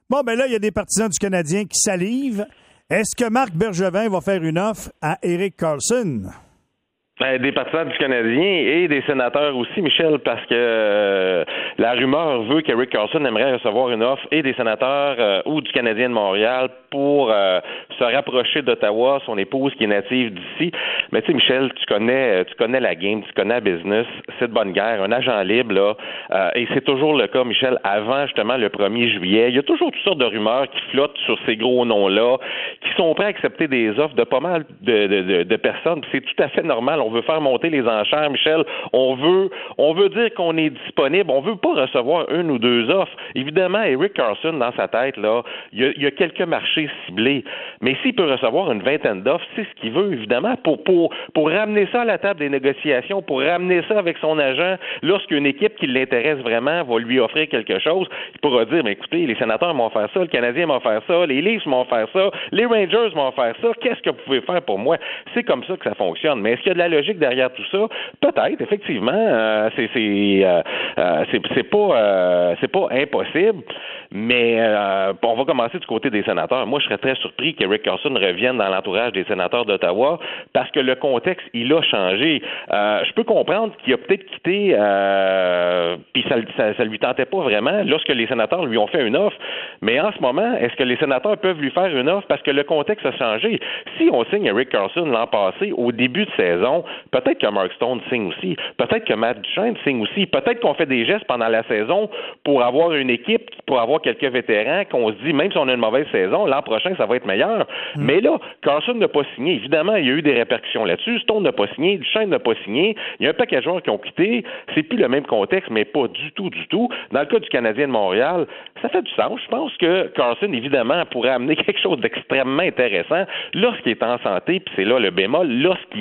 Bon, ben là, il y a des partisans du Canadien qui salivent. Est-ce que Marc Bergevin va faire une offre à Erik Karlsson? Des partisans du Canadien et des sénateurs aussi, Michel, parce que la rumeur veut qu'Erik Karlsson aimerait recevoir une offre et des sénateurs ou du Canadien de Montréal pour se rapprocher d'Ottawa, son épouse qui est native d'ici. Mais tu sais, Michel, tu connais la game, tu connais la business, c'est de bonne guerre, un agent libre, là, et c'est toujours le cas, Michel, avant justement le 1er juillet. Il y a toujours toutes sortes de rumeurs qui flottent sur ces gros noms-là, qui sont prêts à accepter des offres de pas mal de personnes, puis c'est tout à fait normal. On veut faire monter les enchères, Michel. On veut dire qu'on est disponible. On veut pas recevoir une ou deux offres. Évidemment, Erik Karlsson, dans sa tête, là, il y a quelques marchés ciblés. Mais s'il peut recevoir une vingtaine d'offres, c'est ce qu'il veut, évidemment, pour ramener ça à la table des négociations, pour ramener ça avec son agent. Lorsqu'une équipe qui l'intéresse vraiment va lui offrir quelque chose, il pourra dire, mais écoutez, les sénateurs m'ont offert ça, le Canadien m'a offert ça, les Leafs m'ont offert ça, les Rangers m'ont offert ça, qu'est-ce que vous pouvez faire pour moi? C'est comme ça que ça fonctionne. Mais est-ce qu'il y a de la logique derrière tout ça? Peut-être, effectivement. C'est pas impossible, mais on va commencer du côté des sénateurs. Moi, je serais très surpris qu'Erik Karlsson revienne dans l'entourage des sénateurs d'Ottawa parce que le contexte, il a changé. Je peux comprendre qu'il a peut-être quitté puis ça lui tentait pas vraiment lorsque les sénateurs lui ont fait une offre. Mais en ce moment, est-ce que les sénateurs peuvent lui faire une offre parce que le contexte a changé? Si on signe Erik Karlsson l'an passé, au début de saison, peut-être que Mark Stone signe aussi. Peut-être que Matt Duchene signe aussi. Peut-être qu'on fait des gestes pendant la saison pour avoir une équipe, pour avoir quelques vétérans, qu'on se dit, même si on a une mauvaise saison, l'an prochain, ça va être meilleur. Mais là, Karlsson n'a pas signé. Évidemment, il y a eu des répercussions là-dessus. Stone n'a pas signé. Duchene n'a pas signé. Il y a un paquet de joueurs qui ont quitté. C'est plus le même contexte, mais pas du tout, du tout. Dans le cas du Canadien de Montréal, ça fait du sens. Je pense que Karlsson, évidemment, pourrait amener quelque chose d'extrêmement intéressant lorsqu'il est en santé, puis c'est là le bémol,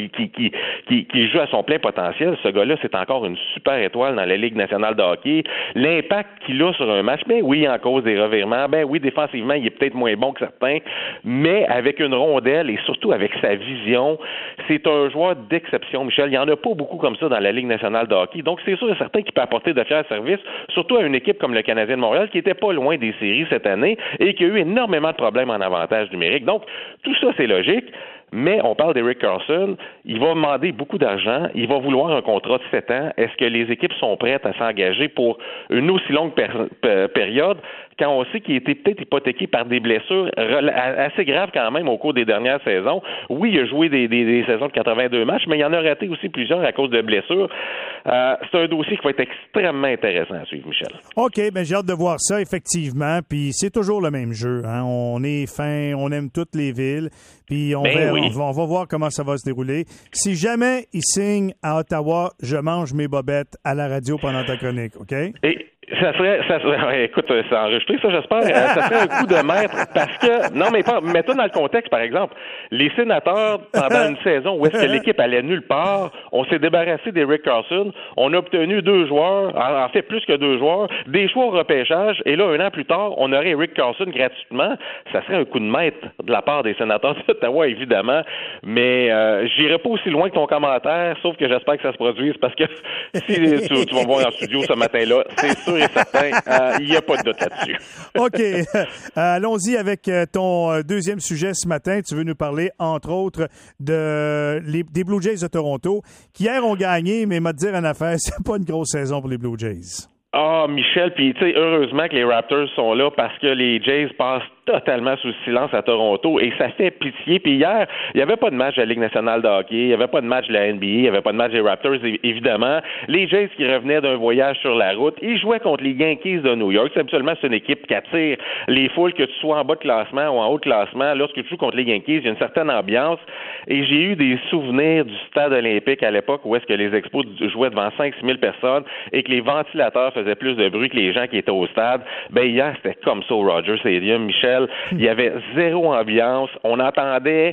lorsqu'il joue à son plein potentiel. Ce gars-là, c'est encore une super étoile dans la Ligue nationale de hockey. L'impact qu'il a sur un match, ben oui, en cause des revirements, ben oui, défensivement, il est peut-être moins bon que certains, mais avec une rondelle et surtout avec sa vision, c'est un joueur d'exception, Michel. Il n'y en a pas beaucoup comme ça dans la Ligue nationale de hockey. Donc, c'est sûr et certain qu'il peut apporter de fiers services, surtout à une équipe comme le Canadien de Montréal, qui était pas loin des séries cette année et qui a eu énormément de problèmes en avantage numérique. Donc, tout ça, c'est logique. Mais on parle d'Erik Karlsson, il va demander beaucoup d'argent, il va vouloir un contrat de 7 ans. Est-ce que les équipes sont prêtes à s'engager pour une aussi longue période quand on sait qu'il a été peut-être hypothéqué par des blessures assez graves quand même au cours des dernières saisons? Oui, il a joué des saisons de 82 matchs, mais il en a raté aussi plusieurs à cause de blessures. C'est un dossier qui va être extrêmement intéressant à suivre, Michel. OK, ben j'ai hâte de voir ça, effectivement. Puis c'est toujours le même jeu. Hein? On est fin, on aime toutes les villes. Puis on va voir comment ça va se dérouler. Si jamais il signe à Ottawa, je mange mes bobettes à la radio pendant ta chronique, OK? Ça serait, écoute, c'est enregistré, ça, j'espère. Ça serait un coup de maître parce que, non, mais pas, mets-toi dans le contexte, par exemple. Les sénateurs, pendant une saison où est-ce que l'équipe allait nulle part, on s'est débarrassé d'Erik Karlsson, on a obtenu 2 joueurs, en fait plus que 2 joueurs, des choix au repêchage, et là, un an plus tard, on aurait Erik Karlsson gratuitement. Ça serait un coup de maître de la part des sénateurs d'Ottawa, évidemment, mais j'irai pas aussi loin que ton commentaire, sauf que j'espère que ça se produise parce que si tu vas me voir en studio ce matin-là, c'est sûr et certain, il n'y a pas de doute là-dessus. OK. Allons-y avec ton deuxième sujet ce matin. Tu veux nous parler, entre autres, des Blue Jays de Toronto, qui hier ont gagné, mais m'a dit en affaire, c'est pas une grosse saison pour les Blue Jays. Michel, puis tu sais, heureusement que les Raptors sont là parce que les Jays passent totalement sous le silence à Toronto et ça fait pitié. Puis hier, il n'y avait pas de match de la Ligue nationale de hockey, il n'y avait pas de match de la NBA, il n'y avait pas de match des Raptors, évidemment. Les Jays qui revenaient d'un voyage sur la route, ils jouaient contre les Yankees de New York. Absolument, c'est une équipe qui attire les foules, que tu sois en bas de classement ou en haut de classement. Lorsque tu joues contre les Yankees, il y a une certaine ambiance. Et j'ai eu des souvenirs du stade olympique à l'époque où est-ce que les Expos jouaient devant 5-6 000 personnes et que les ventilateurs faisaient plus de bruit que les gens qui étaient au stade. Ben hier, c'était comme ça au Rogers Stadium, Michel. Il y avait zéro ambiance. On entendait,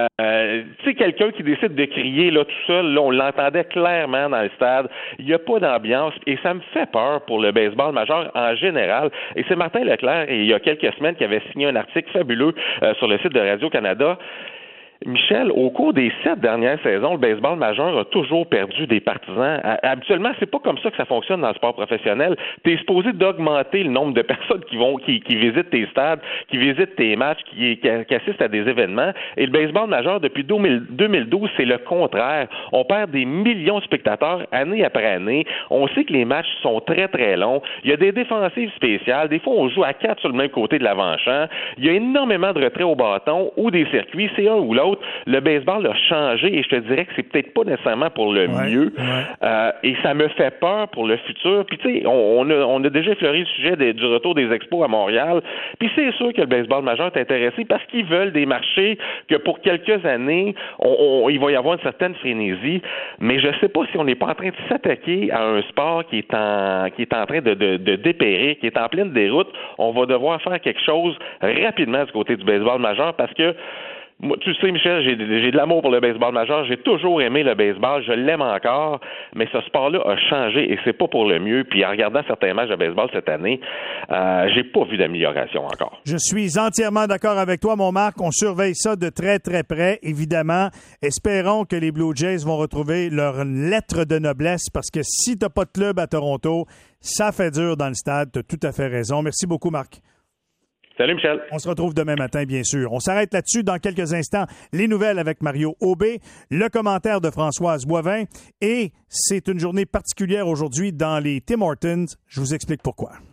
tu sais, quelqu'un qui décide de crier là tout seul, là, on l'entendait clairement dans le stade. Il n'y a pas d'ambiance et ça me fait peur pour le baseball majeur en général. Et c'est Martin Leclerc, il y a quelques semaines, qui avait signé un article fabuleux sur le site de Radio-Canada. Michel, au cours des 7 dernières saisons, le baseball majeur a toujours perdu des partisans. Habituellement, c'est pas comme ça que ça fonctionne dans le sport professionnel. Tu es supposé d'augmenter le nombre de personnes qui visitent tes stades, qui visitent tes matchs, qui assistent à des événements. Et le baseball majeur, depuis 2012, c'est le contraire. On perd des millions de spectateurs année après année. On sait que les matchs sont très, très longs. Il y a des défensives spéciales. Des fois, on joue à 4 sur le même côté de l'avant-champ. Il y a énormément de retraits au bâton ou des circuits. C'est un ou l'autre. Le baseball a changé et je te dirais que c'est peut-être pas nécessairement pour le mieux. Et ça me fait peur pour le futur. Puis tu sais, on a déjà effleuré le sujet du retour des expos à Montréal. Puis c'est sûr que le baseball majeur est intéressé parce qu'ils veulent des marchés que pour quelques années, il va y avoir une certaine frénésie. Mais je sais pas si on n'est pas en train de s'attaquer à un sport qui est en train de dépérir, qui est en pleine déroute. On va devoir faire quelque chose rapidement du côté du baseball majeur parce que moi, tu sais, Michel, j'ai de l'amour pour le baseball majeur. J'ai toujours aimé le baseball. Je l'aime encore. Mais ce sport-là a changé et c'est pas pour le mieux. Puis en regardant certains matchs de baseball cette année, j'ai pas vu d'amélioration encore. Je suis entièrement d'accord avec toi, mon Marc. On surveille ça de très, très près, évidemment. Espérons que les Blue Jays vont retrouver leur lettre de noblesse parce que si t'as pas de club à Toronto, ça fait dur dans le stade. T'as tout à fait raison. Merci beaucoup, Marc. Salut, Michel. On se retrouve demain matin, bien sûr. On s'arrête là-dessus dans quelques instants. Les nouvelles avec Mario Aubé, le commentaire de Françoise Boivin et c'est une journée particulière aujourd'hui dans les Tim Hortons. Je vous explique pourquoi.